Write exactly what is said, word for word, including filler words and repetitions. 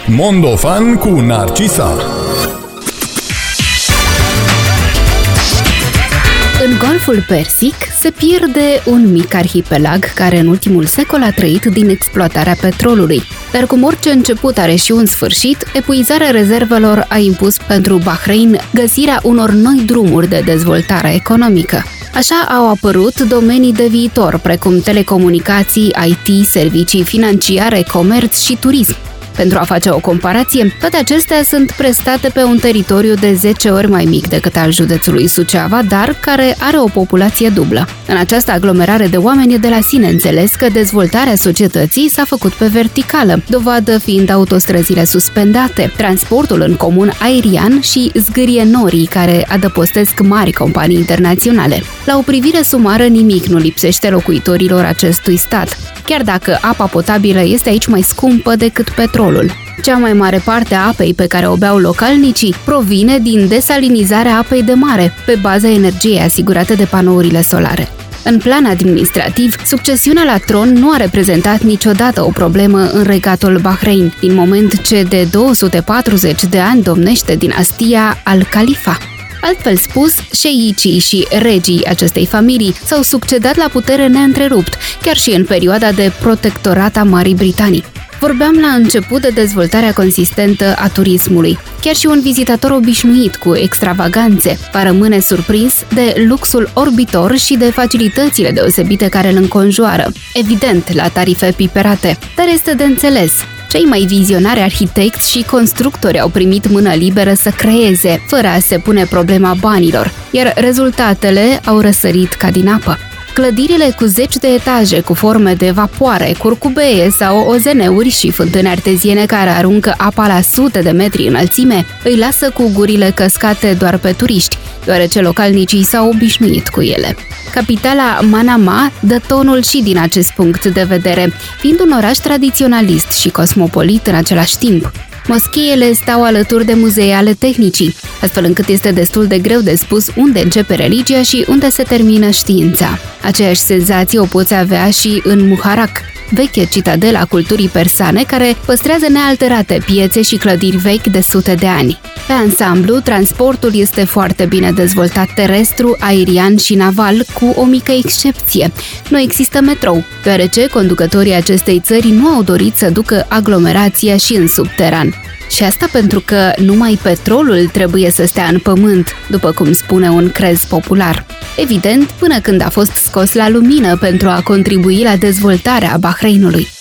Mondofan cu Narcisa. În Golful Persic se pierde un mic arhipelag care în ultimul secol a trăit din exploatarea petrolului. Dar cum orice început are și un sfârșit, epuizarea rezervelor a impus pentru Bahrain găsirea unor noi drumuri de dezvoltare economică. Așa au apărut domenii de viitor, precum telecomunicații, I T, servicii financiare, comerț și turism. Pentru a face o comparație, toate acestea sunt prestate pe un teritoriu de zece ori mai mic decât al județului Suceava, dar care are o populație dublă. În această aglomerare de oameni e de la sine înțeles că dezvoltarea societății s-a făcut pe verticală, dovadă fiind autostrăzile suspendate, transportul în comun aerian și zgârienorii care adăpostesc mari companii internaționale. La o privire sumară, nimic nu lipsește locuitorilor acestui stat, chiar dacă apa potabilă este aici mai scumpă decât petrolul. Cea mai mare parte a apei pe care o beau localnicii provine din desalinizarea apei de mare, pe baza energiei asigurate de panourile solare. În plan administrativ, succesiunea la tron nu a reprezentat niciodată o problemă în regatul Bahrain, din moment ce de două sute patruzeci de ani domnește dinastia Al-Khalifa. Altfel spus, șeicii și regii acestei familii s-au succedat la putere neîntrerupt, chiar și în perioada de protectorat a Marii Britanii. Vorbeam la început de dezvoltarea consistentă a turismului. Chiar și un vizitator obișnuit cu extravaganțe va rămâne surprins de luxul orbitor și de facilitățile deosebite care îl înconjoară. Evident, la tarife piperate, dar este de înțeles. Cei mai vizionari arhitecți și constructori au primit mână liberă să creeze, fără a se pune problema banilor, iar rezultatele au răsărit ca din apă. Clădirile cu zeci de etaje, cu forme de vapoare, curcubeie sau ozeneuri și fântâni arteziene care aruncă apa la sute de metri înălțime, îi lasă cu gurile căscate doar pe turiști, deoarece localnicii s-au obișnuit cu ele. Capitala Manama dă tonul și din acest punct de vedere, fiind un oraș tradiționalist și cosmopolit în același timp. Moscheiele stau alături de muzee ale tehnicii, astfel încât este destul de greu de spus unde începe religia și unde se termină știința. Aceeași senzație o poți avea și în Muharraq, veche citadela culturii persane care păstrează nealterate piețe și clădiri vechi de sute de ani. Pe ansamblu, transportul este foarte bine dezvoltat terestru, aerian și naval, cu o mică excepție. Nu există metrou, deoarece conducătorii acestei țări nu au dorit să ducă aglomerația și în subteran. Și asta pentru că numai petrolul trebuie să stea în pământ, după cum spune un crez popular. Evident, până când a fost scos la lumină pentru a contribui la dezvoltarea Bahreinului.